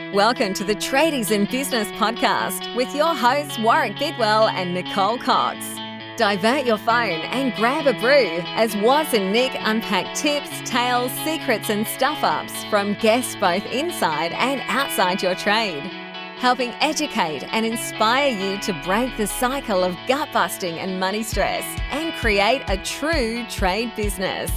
Welcome to the Tradies in Business podcast with your hosts Warwick Bidwell and Nicole Cox. Divert your phone and grab a brew as Waz and Nick unpack tips, tales, secrets and stuff-ups from guests both inside and outside your trade, helping educate and inspire you to break the cycle of gut-busting and money stress and create a true trade business.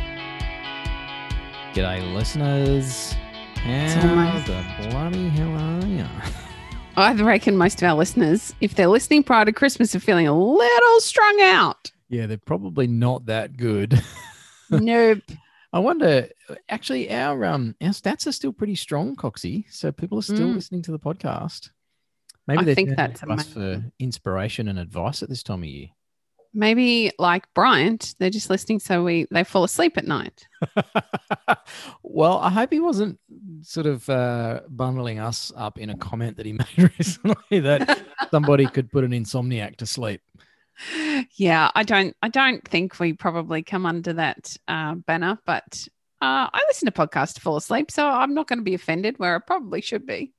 G'day, listeners. How the bloody hell are you? I reckon most of our listeners, if they're listening prior to Christmas, are feeling a little strung out. Yeah, they're probably not that good. Nope. I wonder, actually, our stats are still pretty strong, Coxie. So people are still listening to the podcast. Maybe they're turning to us for inspiration and advice at this time of year. Maybe like Bryant, they're just listening so they fall asleep at night. Well, I hope he wasn't sort of bundling us up in a comment that he made recently that somebody could put an insomniac to sleep. Yeah, I don't think we probably come under that banner, but I listen to podcasts to fall asleep, so I'm not going to be offended where I probably should be.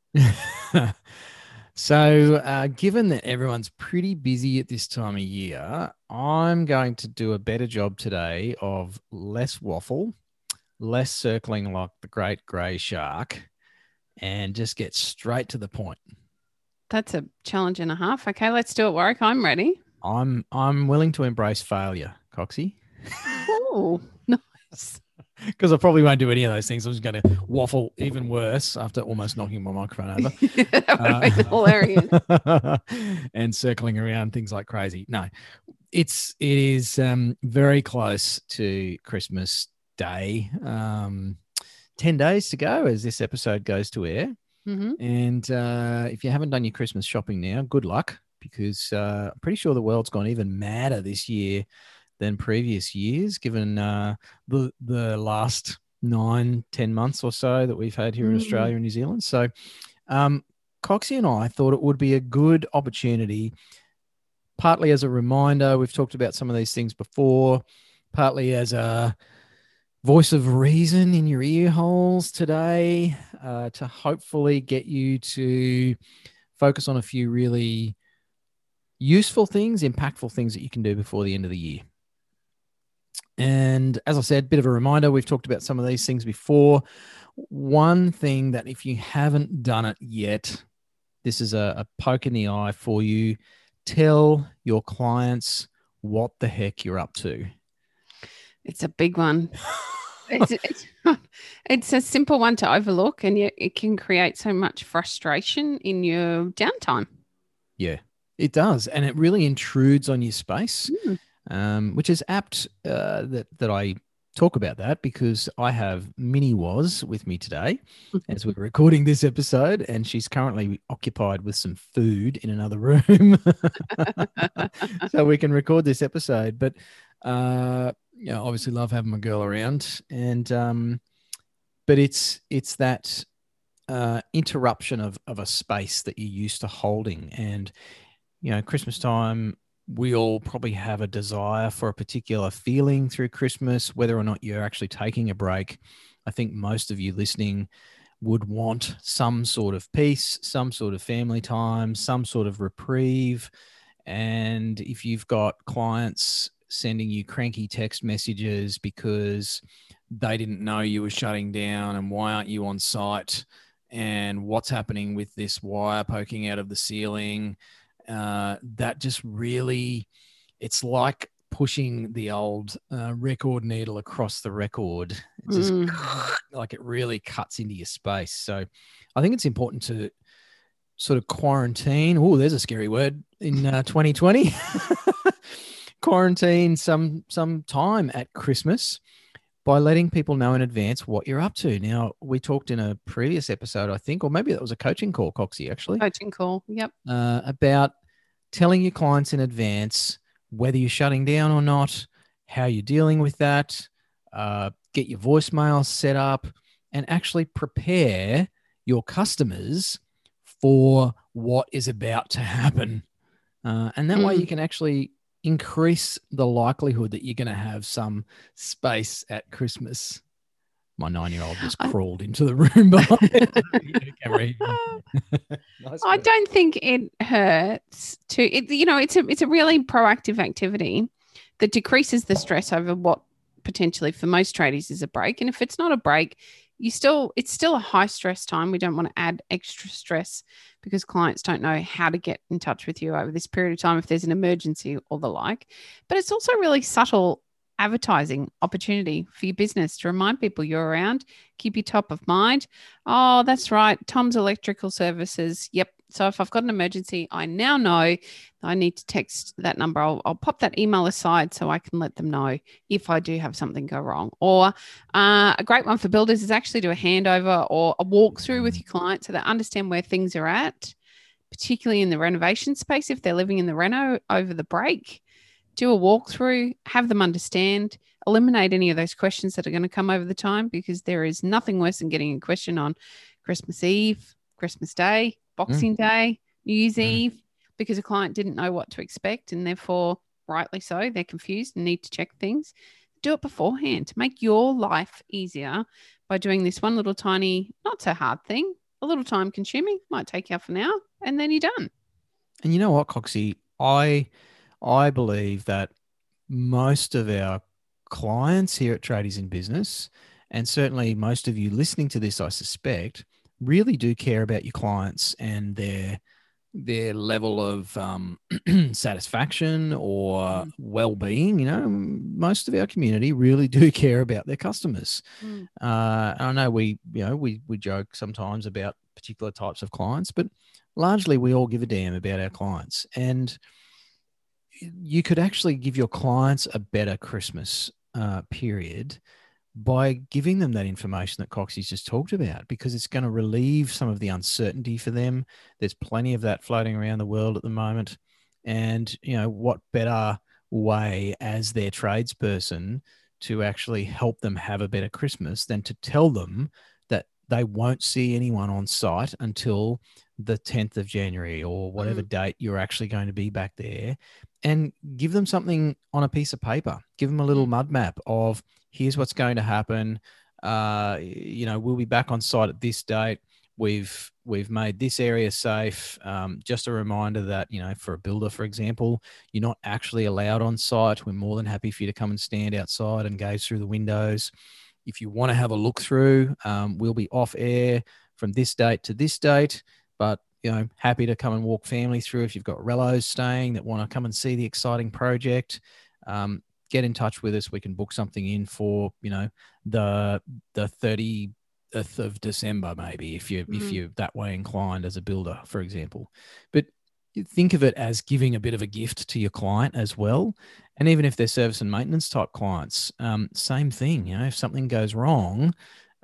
So given that everyone's pretty busy at this time of year, I'm going to do a better job today of less waffle, less circling like the great grey shark, and just get straight to the point. That's a challenge and a half. Okay, let's do it, Warwick. I'm ready. I'm willing to embrace failure, Coxie. Oh, nice. Because I probably won't do any of those things. I'm just going to waffle even worse after almost knocking my microphone over. That would have been hilarious. And circling around things like crazy. No, it is very close to Christmas Day. 10 days to go as this episode goes to air. Mm-hmm. And if you haven't done your Christmas shopping now, good luck, because I'm pretty sure the world's gone even madder this year than previous years, given the last 9-10 months or so that we've had here in Australia and New Zealand. So Coxie and I thought it would be a good opportunity, partly as a reminder, we've talked about some of these things before, partly as a voice of reason in your ear holes today, to hopefully get you to focus on a few really useful things, impactful things that you can do before the end of the year. And as I said, bit of a reminder, we've talked about some of these things before. One thing that if you haven't done it yet, this is a poke in the eye for you. Tell your clients what the heck you're up to. It's a big one. It's a simple one to overlook, and yet it can create so much frustration in your downtime. Yeah, it does. And it really intrudes on your space. Which is apt that I talk about that, because I have Minnie Waz with me today as we're recording this episode, and she's currently occupied with some food in another room so we can record this episode. But obviously love having my girl around, and but it's that interruption of a space that you're used to holding. And Christmas time, we all probably have a desire for a particular feeling through Christmas, whether or not you're actually taking a break. I think most of you listening would want some sort of peace, some sort of family time, some sort of reprieve. And if you've got clients sending you cranky text messages because they didn't know you were shutting down, and why aren't you on site, and what's happening with this wire poking out of the ceiling, that just really, it's like pushing the old record needle across the record. It's just like it really cuts into your space. So I think it's important to sort of quarantine. Oh, there's a scary word in 2020. Quarantine some time at Christmas by letting people know in advance what you're up to. Now, we talked in a previous episode, I think, or maybe that was a coaching call, Coxie, actually. Coaching call, yep. About telling your clients in advance whether you're shutting down or not, how you're dealing with that, get your voicemail set up, and actually prepare your customers for what is about to happen. And that way you can actually increase the likelihood that you're going to have some space at Christmas. My 9-year-old just crawled into the room behind the camera. Nice I work. don't think it hurts to it. It's a really proactive activity that decreases the stress over what potentially for most tradies is a break. And if it's not a break, it's still a high stress time. We don't want to add extra stress because clients don't know how to get in touch with you over this period of time if there's an emergency or the like. But it's also really subtle advertising opportunity for your business to remind people you're around, keep you top of mind. Oh, that's right. Tom's Electrical Services. Yep. So if I've got an emergency, I now know I need to text that number. I'll pop that email aside so I can let them know if I do have something go wrong. Or a great one for builders is actually do a handover or a walkthrough with your client so they understand where things are at, particularly in the renovation space if they're living in the reno over the break. Do a walkthrough, have them understand, eliminate any of those questions that are going to come over the time, because there is nothing worse than getting a question on Christmas Eve, Christmas Day, Boxing Day, New Year's Eve, because a client didn't know what to expect and therefore, rightly so, they're confused and need to check things. Do it beforehand. Make your life easier by doing this one little tiny, not so hard thing, a little time consuming, might take you half an hour, and then you're done. And you know what, Coxie? I believe that most of our clients here at Tradies in Business, and certainly most of you listening to this, I suspect, really do care about your clients and their level of satisfaction or well-being. Most of our community really do care about their customers. And I know we joke sometimes about particular types of clients, but largely we all give a damn about our clients. And you could actually give your clients a better Christmas period by giving them that information that Coxie's just talked about, because it's going to relieve some of the uncertainty for them. There's plenty of that floating around the world at the moment. And, what better way as their tradesperson to actually help them have a better Christmas than to tell them that they won't see anyone on site until the 10th of January or whatever date you're actually going to be back there, and give them something on a piece of paper. Give them a little mud map of, here's what's going to happen. We'll be back on site at this date. We've made this area safe. Just a reminder that, for a builder, for example, you're not actually allowed on site. We're more than happy for you to come and stand outside and gaze through the windows. If you want to have a look through, we'll be off air from this date to this date, but happy to come and walk family through. If you've got relos staying that want to come and see the exciting project, get in touch with us. We can book something in for, the 30th of December, maybe, if you're that way inclined as a builder, for example. But think of it as giving a bit of a gift to your client as well. And even if they're service and maintenance type clients, same thing. If something goes wrong,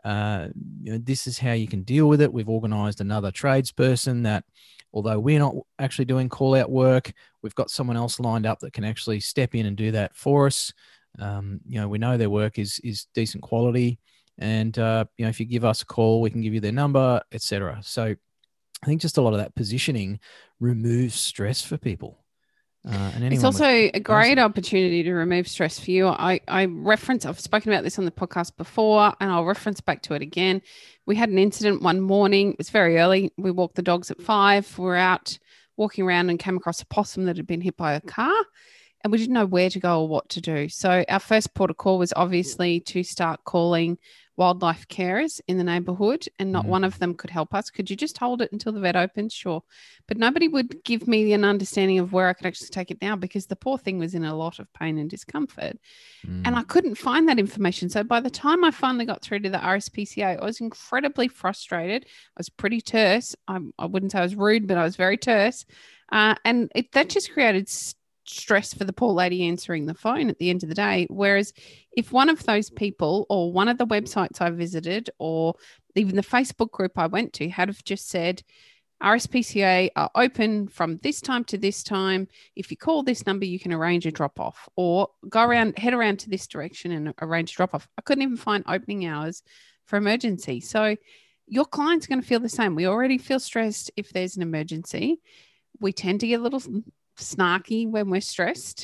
this is how you can deal with it. We've organised another tradesperson that, although we're not actually doing call out work, we've got someone else lined up that can actually step in and do that for us. We know their work is decent quality, and if you give us a call, we can give you their number, etc. So I think just a lot of that positioning removes stress for people. It's also a great opportunity to remove stress for you. I've spoken about this on the podcast before, and I'll reference back to it again. We had an incident one morning. It was very early. We walked the dogs at 5. We were out walking around and came across a possum that had been hit by a car, and we didn't know where to go or what to do. So our first port of call was obviously to start calling wildlife carers in the neighbourhood, and not one of them could help us. Could you just hold it until the vet opens? Sure. But nobody would give me an understanding of where I could actually take it now, because the poor thing was in a lot of pain and discomfort. And I couldn't find that information. So by the time I finally got through to the RSPCA, I was incredibly frustrated. I was pretty terse. I wouldn't say I was rude, but I was very terse. And that just created stress for the poor lady answering the phone at the end of the day. Whereas if one of those people, or one of the websites I visited, or even the Facebook group I went to, had have just said, RSPCA are open from this time to this time. If you call this number, you can arrange a drop off, or head around to this direction and arrange a drop off. I couldn't even find opening hours for emergency. So your client's going to feel the same. We already feel stressed if there's an emergency. We tend to get a little snarky when we're stressed,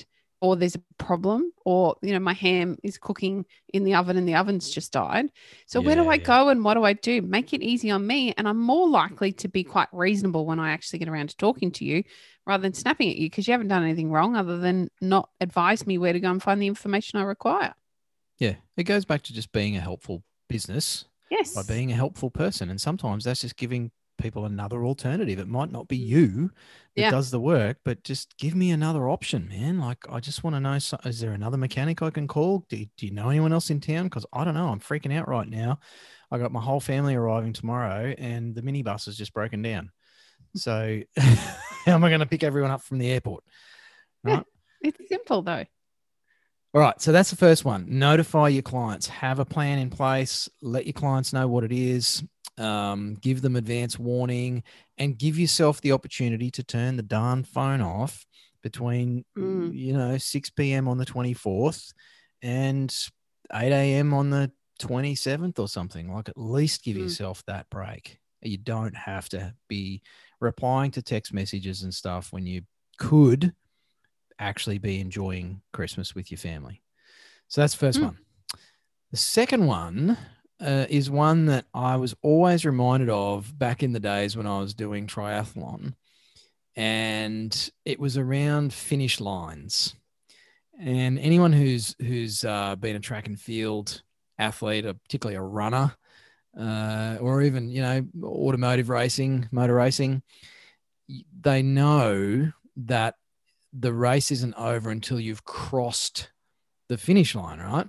or there's a problem, or, you know, my ham is cooking in the oven and the oven's just died. So where do I go and what do I do? Make it easy on me. And I'm more likely to be quite reasonable when I actually get around to talking to you rather than snapping at you, because you haven't done anything wrong other than not advise me where to go and find the information I require. Yeah. It goes back to just being a helpful business. Yes. By being a helpful person. And sometimes that's just giving people another alternative. It might not be you that does the work, but just give me another option, man. Like, I just want to know, is there another mechanic I can call? Do you know anyone else in town? Because I don't know. I'm freaking out right now. I got my whole family arriving tomorrow and the minibus is just broken down. So how am I going to pick everyone up from the airport? Right? Yeah, it's simple though. All right. So that's the first one. Notify your clients. Have a plan in place. Let your clients know what it is. Give them advance warning and give yourself the opportunity to turn the darn phone off between, 6 p.m. on the 24th and 8 a.m. on the 27th or something. Like, at least give yourself that break. You don't have to be replying to text messages and stuff when you could actually be enjoying Christmas with your family. So that's the first one. The second one is one that I was always reminded of back in the days when I was doing triathlon, and it was around finish lines. And anyone who's been a track and field athlete, or particularly a runner, or even, automotive racing, motor racing, they know that the race isn't over until you've crossed the finish line, right?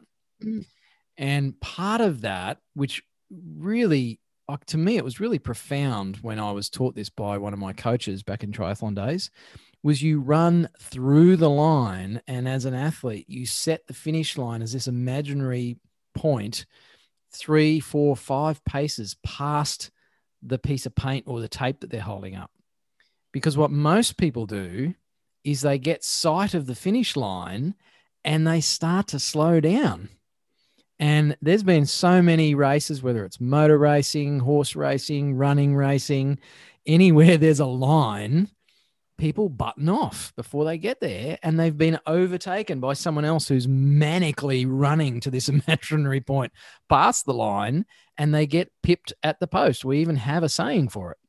And part of that, which really, to me, it was really profound when I was taught this by one of my coaches back in triathlon days, was you run through the line, and as an athlete, you set the finish line as this imaginary point 3, 4, 5 paces past the piece of paint or the tape that they're holding up. Because what most people do is they get sight of the finish line and they start to slow down. And there's been so many races, whether it's motor racing, horse racing, running racing, anywhere there's a line, people button off before they get there, and they've been overtaken by someone else who's manically running to this imaginary point past the line, and they get pipped at the post. We even have a saying for it.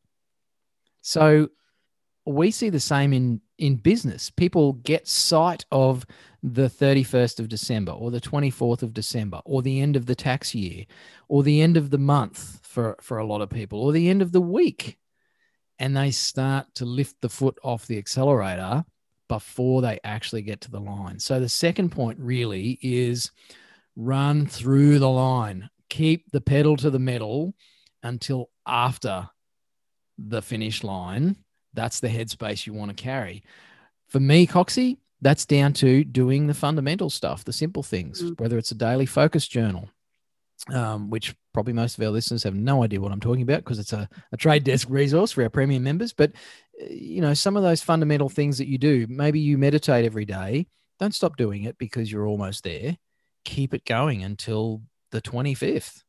So we see the same in business. People get sight of the 31st of December or the 24th of December or the end of the tax year or the end of the month for a lot of people, or the end of the week. And they start to lift the foot off the accelerator before they actually get to the line. So the second point really is run through the line. Keep the pedal to the metal until after the finish line. That's the headspace you want to carry. For me, Coxie, that's down to doing the fundamental stuff, the simple things, whether it's a daily focus journal, which probably most of our listeners have no idea what I'm talking about because it's a trade desk resource for our premium members. But, some of those fundamental things that you do, maybe you meditate every day. Don't stop doing it because you're almost there. Keep it going until the 25th.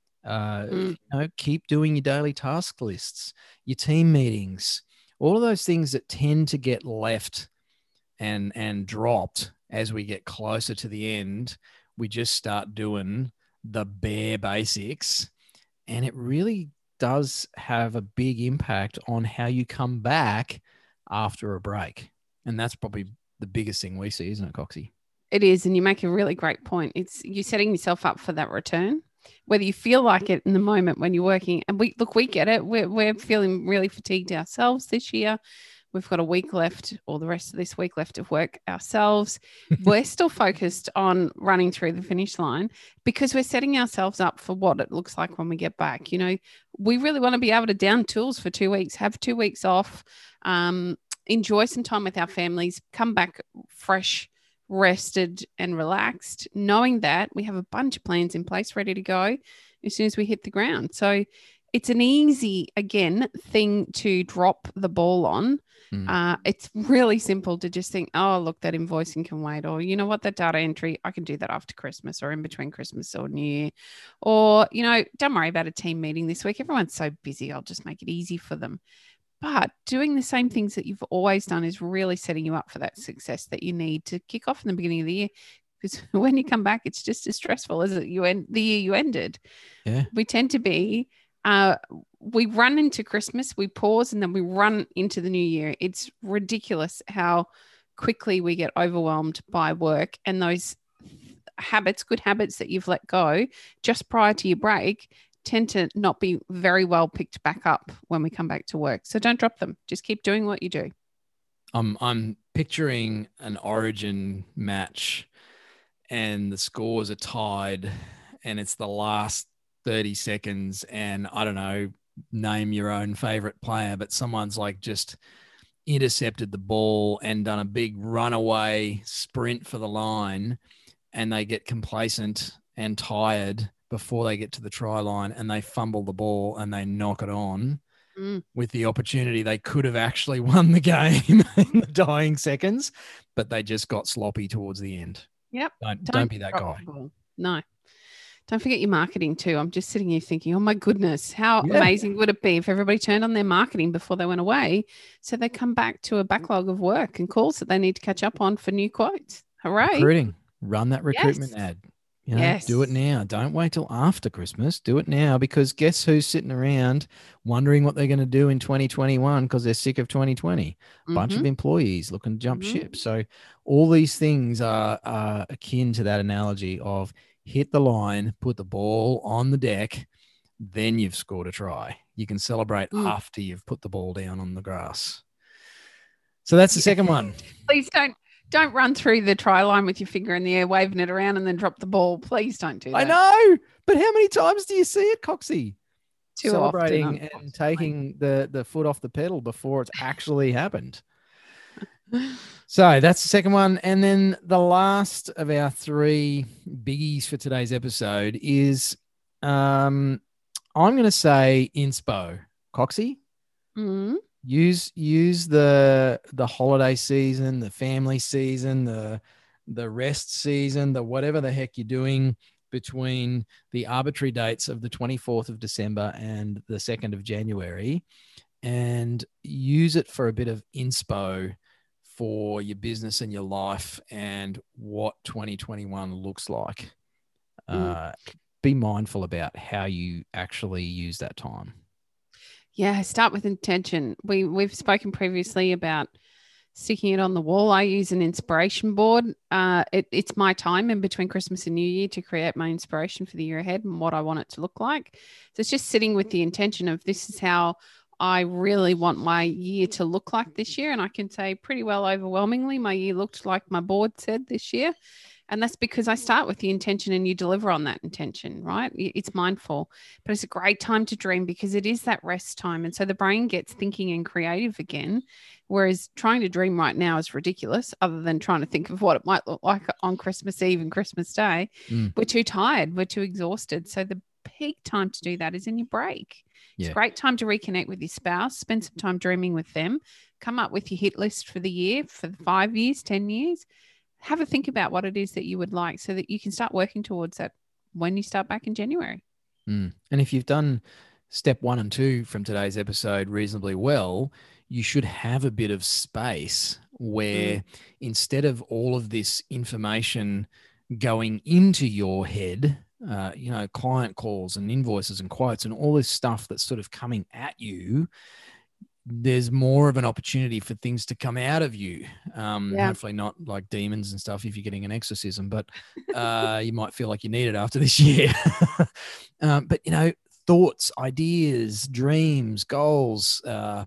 Keep doing your daily task lists, your team meetings, all of those things that tend to get left and dropped as we get closer to the end. We just start doing the bare basics, and it really does have a big impact on how you come back after a break. And that's probably the biggest thing we see, isn't it, Coxie? It is. And you make a really great point. It's you setting yourself up for that return, whether you feel like it in the moment when you're working. And we get it. We're feeling really fatigued ourselves this year. We've got a week left, or the rest of this week left of work ourselves. We're still focused on running through the finish line because we're setting ourselves up for what it looks like when we get back. We really want to be able to down tools for 2 weeks, have 2 weeks off, enjoy some time with our families, come back fresh, rested and relaxed, knowing that we have a bunch of plans in place ready to go as soon as we hit the ground. So it's an easy, again, thing to drop the ball on. It's really simple to just think, oh, look, that invoicing can wait. Or, you know what, that data entry, I can do that after Christmas or in between Christmas or New Year. Or, don't worry about a team meeting this week. Everyone's so busy. I'll just make it easy for them. But doing the same things that you've always done is really setting you up for that success that you need to kick off in the beginning of the year. Because when you come back, it's just as stressful as the year you ended. Yeah. We tend to be, we run into Christmas, we pause, and then we run into the new year. It's ridiculous how quickly we get overwhelmed by work, and those habits, good habits that you've let go just prior to your break, tend to not be very well picked back up when we come back to work. So don't drop them. Just keep doing what you do. I'm picturing an Origin match and the scores are tied and it's the last 30 seconds and I don't know, name your own favorite player, but someone's like just intercepted the ball and done a big runaway sprint for the line and they get complacent and tired before they get to the try line and they fumble the ball and they knock it on with the opportunity they could have actually won the game in the dying seconds, but they just got sloppy towards the end. Yep. Don't be that guy. No. Don't forget your marketing too. I'm just sitting here thinking, oh my goodness, how amazing would it be if everybody turned on their marketing before they went away so they come back to a backlog of work and calls that they need to catch up on for new quotes. Hooray. Recruiting. Run that recruitment ad. You know, do it now. Don't wait till after Christmas. Do it now because guess who's sitting around wondering what they're going to do in 2021 because they're sick of 2020? A bunch of employees looking to jump ship. So all these things are akin to that analogy of hit the line, put the ball on the deck, then you've scored a try. You can celebrate after you've put the ball down on the grass. So that's the second one. Please don't run through the try line with your finger in the air, waving it around and then drop the ball. Please don't do that. I know, but how many times do you see it, Coxie? Too Celebrating often, and taking the foot off the pedal before it's actually happened. So that's the second one. And then the last of our three biggies for today's episode is I'm going to say inspo. Coxie? Use the holiday season, the family season, the rest season, the whatever the heck you're doing between the arbitrary dates of the 24th of December and the 2nd of January and use it for a bit of inspo for your business and your life and what 2021 looks like. Be mindful about how you actually use that time. Yeah, start with intention. We've spoken previously about sticking it on the wall. I use an inspiration board. It's my time in between Christmas and New Year to create my inspiration for the year ahead and what I want it to look like. So it's just sitting with the intention of this is how I really want my year to look like this year. And I can say pretty well overwhelmingly my year looked like my board said this year. And that's because I start with the intention and you deliver on that intention, right? It's mindful, but it's a great time to dream because it is that rest time. And so the brain gets thinking and creative again, whereas trying to dream right now is ridiculous other than trying to think of what it might look like on Christmas Eve and Christmas Day. We're too tired. We're too exhausted. So the peak time to do that is in your break. It's a great time to reconnect with your spouse, spend some time dreaming with them, come up with your hit list for the year, for 5 years, 10 years. Have a think about what it is that you would like so that you can start working towards that when you start back in January. And if you've done step 1 and 2 from today's episode reasonably well, you should have a bit of space where instead of all of this information going into your head, client calls and invoices and quotes and all this stuff that's sort of coming at you, there's more of an opportunity for things to come out of you. Hopefully not like demons and stuff if you're getting an exorcism, but you might feel like you need it after this year. But, thoughts, ideas, dreams, goals,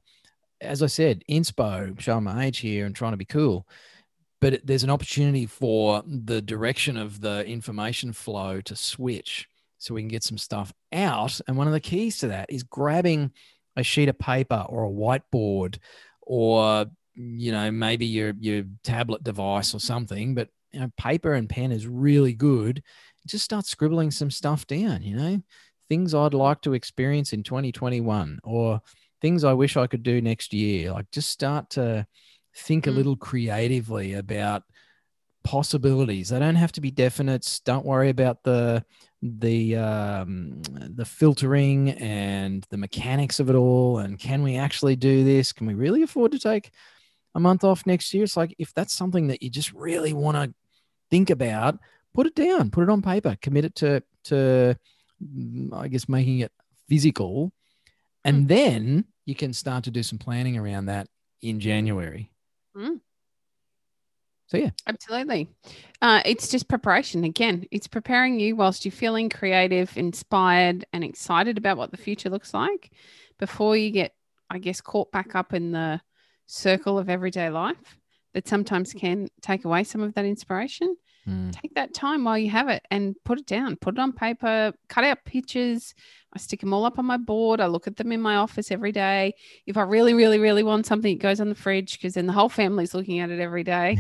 as I said, inspo, showing my age here and trying to be cool. But there's an opportunity for the direction of the information flow to switch so we can get some stuff out. And one of the keys to that is grabbing a sheet of paper or a whiteboard or, maybe your tablet device or something, but paper and pen is really good. Just start scribbling some stuff down, things I'd like to experience in 2021 or things I wish I could do next year. Like just start to think a little creatively about possibilities. They don't have to be definites. Don't worry about the the filtering and the mechanics of it all, and can we actually do this? Can we really afford to take a month off next year? It's like, if that's something that you just really want to think about, put it down, put it on paper, commit it to I guess making it physical, and then you can start to do some planning around that in January. So yeah, absolutely. It's just preparation. Again, it's preparing you whilst you're feeling creative, inspired, and excited about what the future looks like before you get, I guess, caught back up in the circle of everyday life that sometimes can take away some of that inspiration. Take that time while you have it and put it down, put it on paper, cut out pictures. I stick them all up on my board. I look at them in my office every day. If I really, really, really want something, it goes on the fridge because then the whole family's looking at it every day.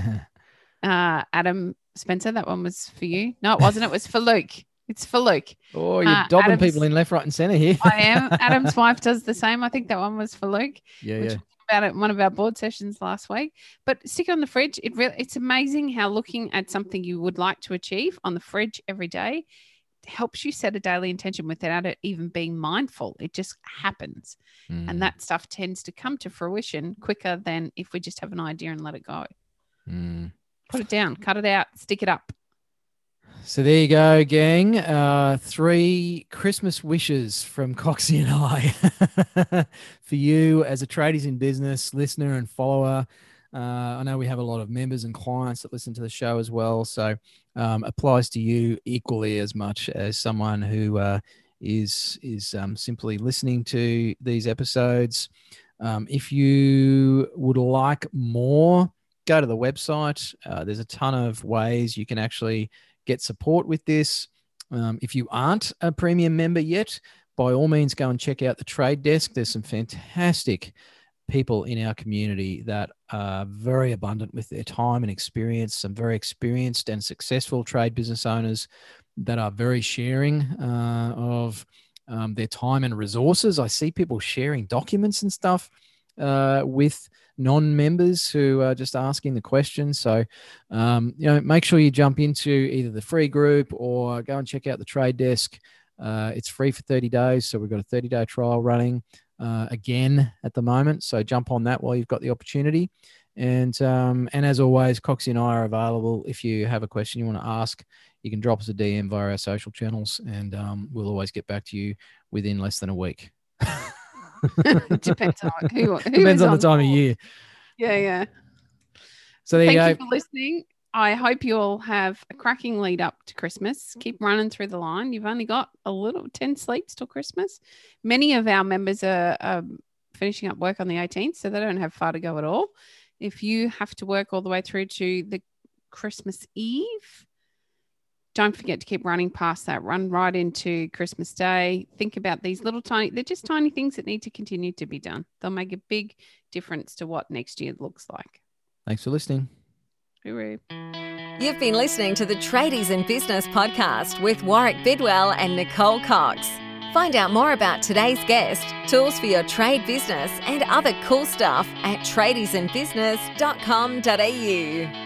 Adam Spencer, that one was for you. No, it wasn't. It was for Luke. It's for Luke. Oh, you're dobbing people in left, right, and center here. I am. Adam's wife does the same. I think that one was for Luke. Yeah. About it in one of our board sessions last week, but stick it on the fridge. It's amazing how looking at something you would like to achieve on the fridge every day helps you set a daily intention without it even being mindful. It just happens. And that stuff tends to come to fruition quicker than if we just have an idea and let it go. Put it down, cut it out, stick it up. So there you go, gang. 3 Christmas wishes from Coxie and I for you as a Tradies in Business listener and follower. I know we have a lot of members and clients that listen to the show as well. So applies to you equally as much as someone who is simply listening to these episodes. If you would like more, go to the website. There's a ton of ways you can actually get support with this. If you aren't a premium member yet, by all means, go and check out the Trade Desk. There's some fantastic people in our community that are very abundant with their time and experience, some very experienced and successful trade business owners that are very sharing of their time and resources. I see people sharing documents and stuff with non-members who are just asking the questions. So, make sure you jump into either the free group or go and check out the Trade Desk. It's free for 30 days. So we've got a 30-day trial running again at the moment. So jump on that while you've got the opportunity. And as always, Coxie and I are available. If you have a question you want to ask, you can drop us a DM via our social channels, and we'll always get back to you within less than a week. Depends on who depends on the time of year. Yeah. So there you go. Thank you for listening. I hope you all have a cracking lead up to Christmas. Keep running through the line. You've only got 10 sleeps till Christmas. Many of our members are finishing up work on the 18th, so they don't have far to go at all. If you have to work all the way through to the Christmas Eve, don't forget to keep running past that. Run right into Christmas Day. Think about these they're just tiny things that need to continue to be done. They'll make a big difference to what next year looks like. Thanks for listening. Hooroo. You've been listening to the Tradies in Business podcast with Warwick Bidwell and Nicole Cox. Find out more about today's guest, tools for your trade business, and other cool stuff at tradiesinbusiness.com.au.